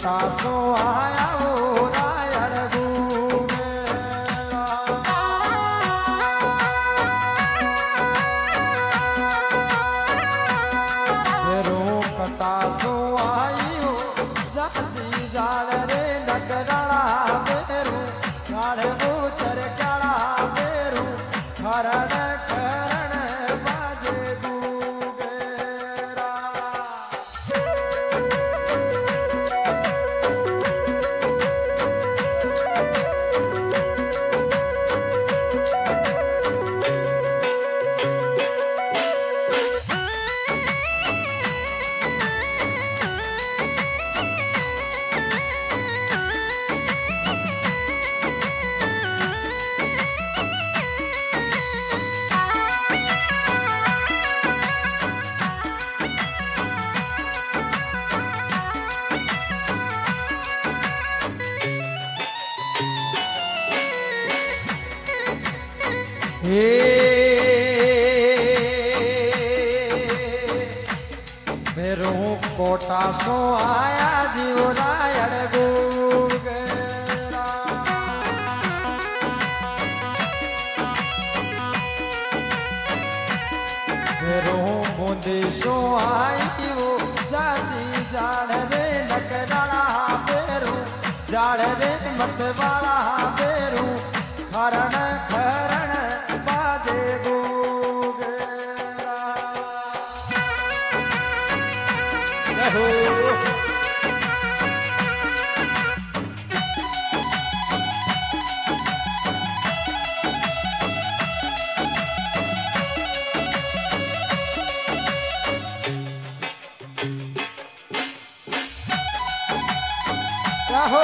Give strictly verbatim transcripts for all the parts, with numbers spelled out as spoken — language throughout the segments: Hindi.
कोटा सो आया ओ रायण गुगेरा फेरो कटा सो आयो जासी जाल रे नगराड़ा फेरू काढ़े बोचर काड़ा फेरू खरण खरण बाजे गुगेरा मेरो कोटा सो आया जीव रायण गुगेरा मेरो बूंदी सो आई वो जाजी जाड़ रे नकराड़ा फेरू जाड़ रे मतवाड़ा फेरू खरण खरण बाजे गुगेरा Yahoo!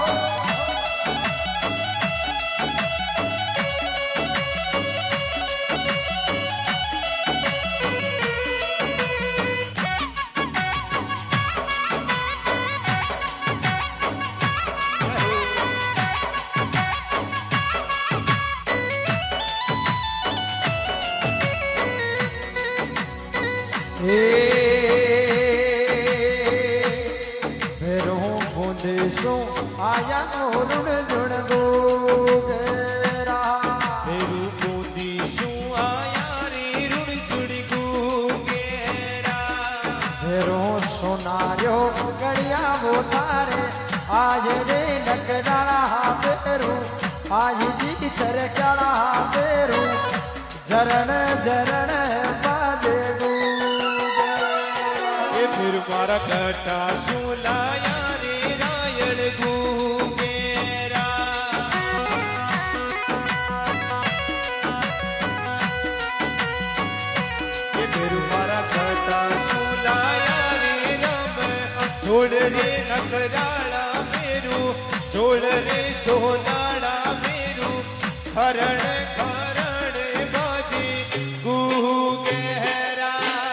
सो आया रुण जुण गुगेरा फेरू बूंदी सो आया रे रुण जुण गुगेरा फेरो सोनारो गड़िया वो तारे आज रे नकराड़ा फेरू आज जी चरकाड़ा फेरू जरण जरण बाजे गुगेरा फिर मारा कटा सुलाया गुगेरा मेरू मारा कटा सुलाया रे राम छोड़ रे नकराड़ा मेरू छोड़ रे सोनाड़ा मेरू खरण खरण बाजी गुगेरा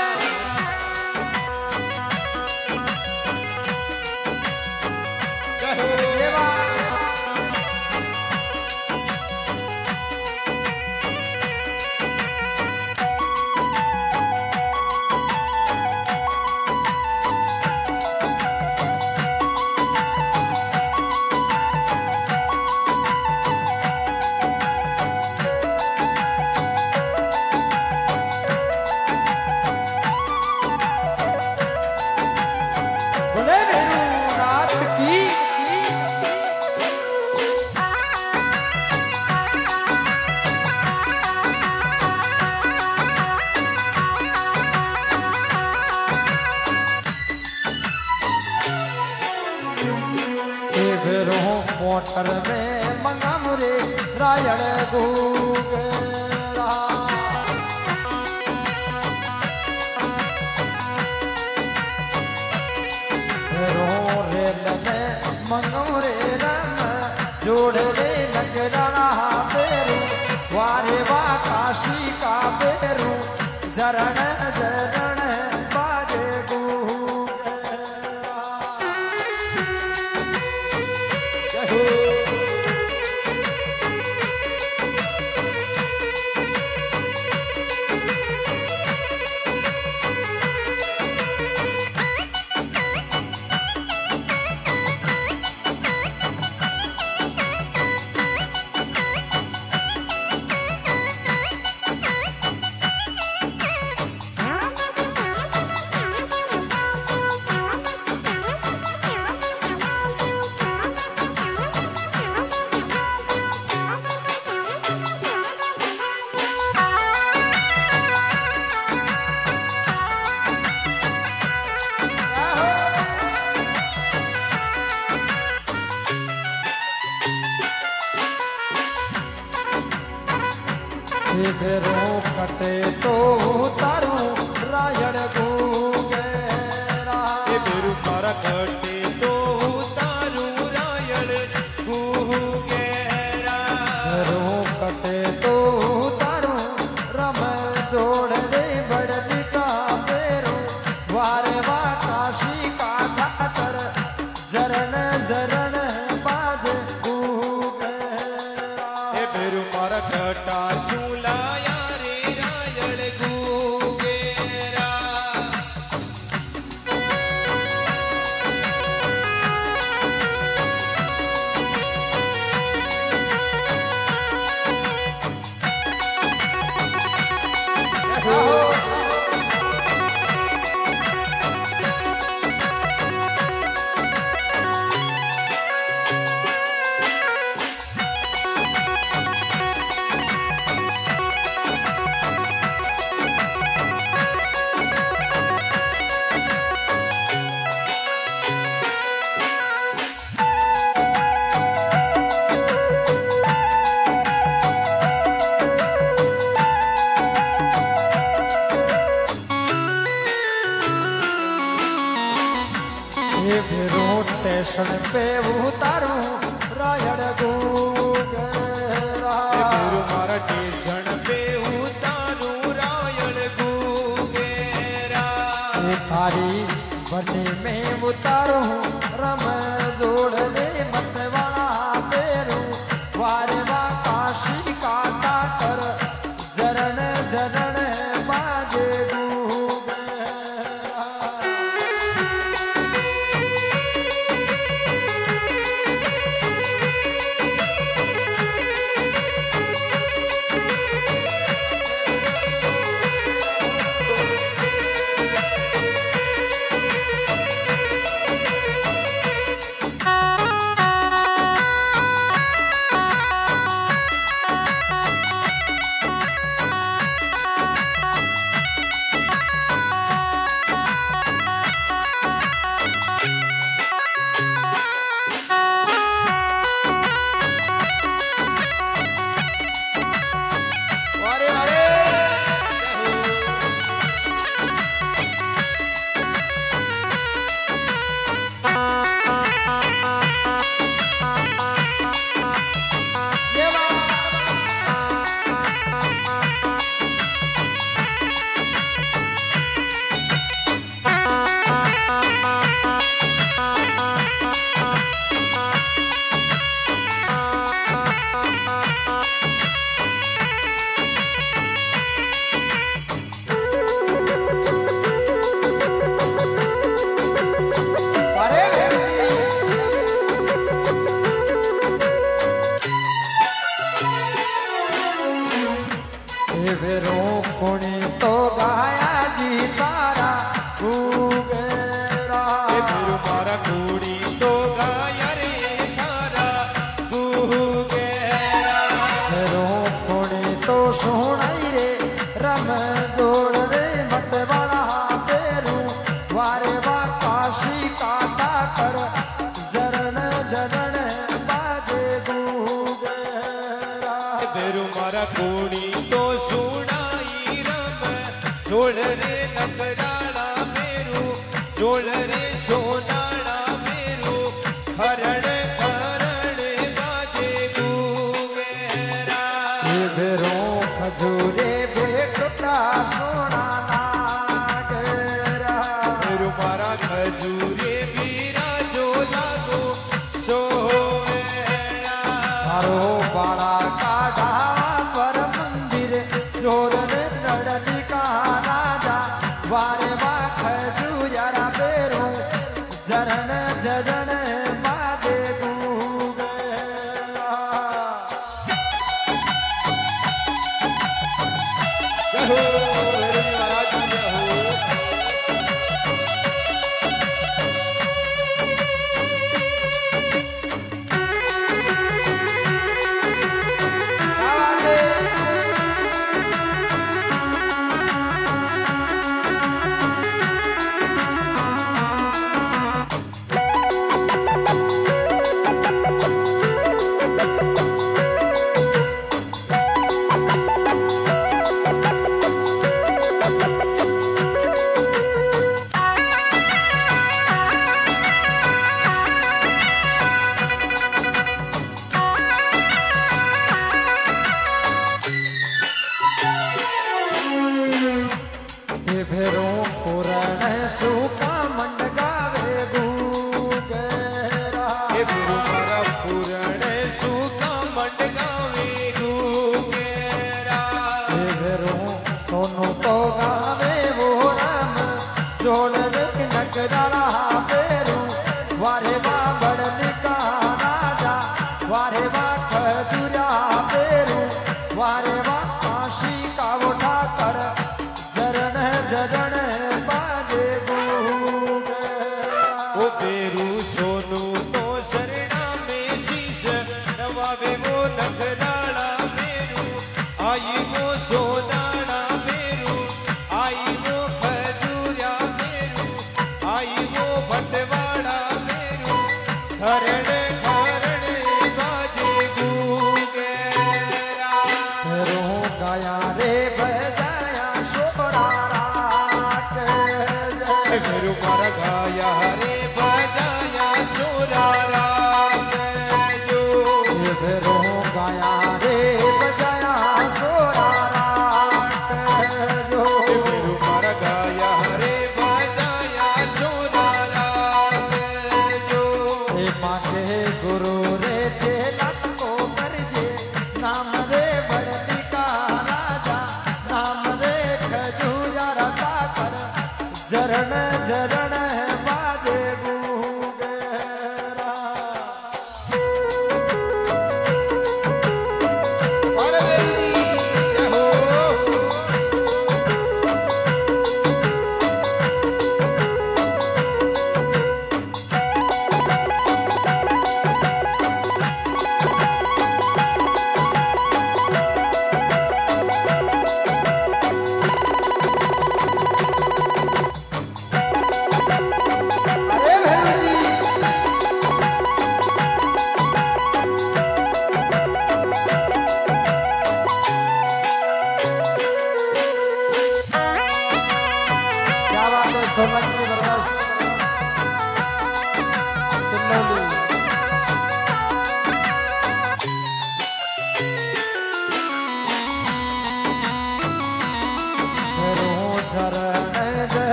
मोटर में मंगम रे रायण गुगेरा रो रेल में मंगम रे रम जोड़ रे नगराड़ा फेरू वारे वा काशी का फेरू जरण जरण बाजे ये बेरो कटे तो तारू रायण गुगेरा ये बेरू मारा कटे तो तारू रायण गुगेरा बेरो कटे तो तारू रम जोड़ दे बड़ली का बेरो वारे वाकाशी का खातर जरण जरण बाज गुगेरा ये बेरू मारा कटा शूलाया रे रायण गुगेरा ये बेरो स्टेशन पे उतारूं रायण गुगेरा ये बेरू मारा स्टेशन पे उतारू रायण गुगेरा ये थारी बनी में उतारूं रम जोड़ दे मतवाला पेरू वारे वा काशी काटा कर जरण जरण बाजे गुगेरा अरे अरे ये बात अरे ये बेरो कोणी तो गाया जी तारा गुगेरा ये बेरू मारा कुड़ी तो गाया रे तारा गुगेरा बेरो कोणी तो सुनाई रे रम जोड़ रे मत बड़ा पेरू वारे वा काशी काटा कर जरण जरण बाजे गुगेरा बेरू मारा कुड़ी तो सुनाई रम जोड़ रे नकराला बेरू जोड़ रे सोनाला बेरू हरण हरण बाजे गुगेरा ये बेरो खजूरे बेटुटा सोना नागेरा बेरू मारा खजूरे बीरा जो लागो सोवेड़ा मारो बाड़ा काढ़ा पर मंदिर जोर रे रड़ली का राजा वारे वा खजूरा बेरो जरण जरण बाजे गुगेरा जय हो बेरू महाराज की जय हो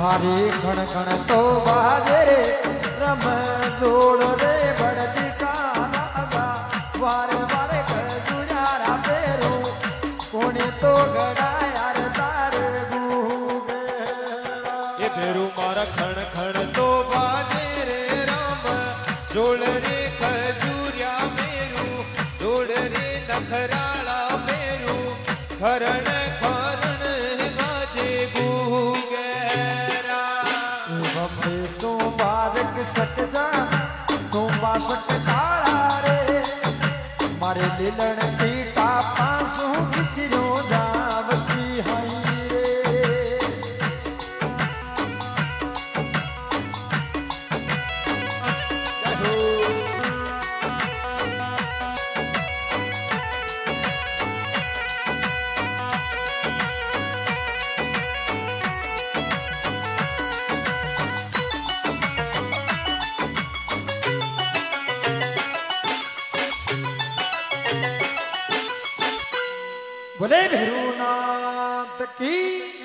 थारी खण खण तो बाजे रे रम जोड़ रे बड़ती का राजा वारे वारे खजुरारा पेरू कोने तो गड़ा यार तार गूगे ये पेरू मारा खण खण तो बाजे रे राम जोड़ रे खजूरिया मेरू जोड़ रे नखराला मेरू खरण खरण गाजे गूगेरा बम्बे सो बारक सक जा तू बाशक काला रे मारे लीलन पीटा पासू किचरो जा बसी हाई रे बोले भैरूनाथ की